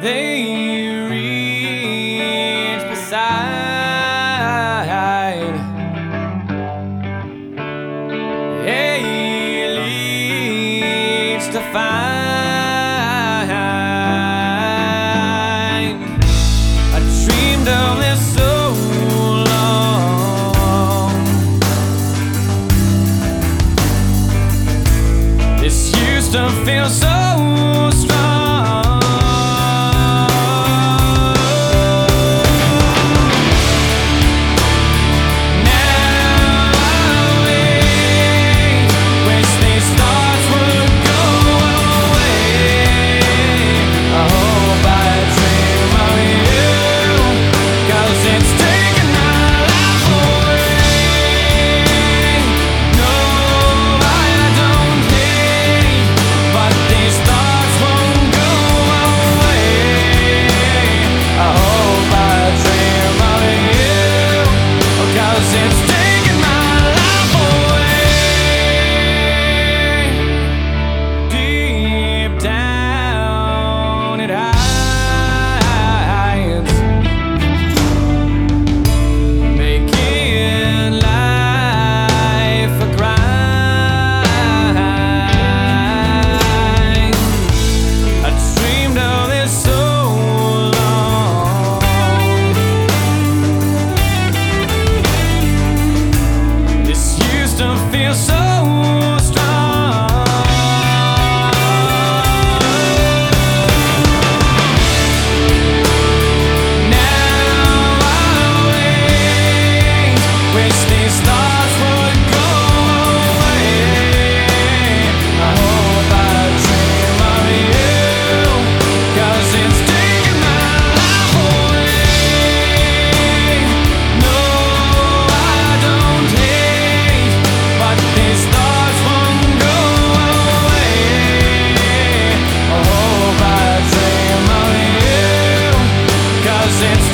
they reach beside. Hey, leads to find. I dreamed of this so long. This used to feel so strong. Feel so strong. Now I wait, wish these thoughts would go away. I hope I dream of you, 'cause it's taking my life away. No, I don't hate, but these thoughts won't go away. I hope I dream of you, 'cause it's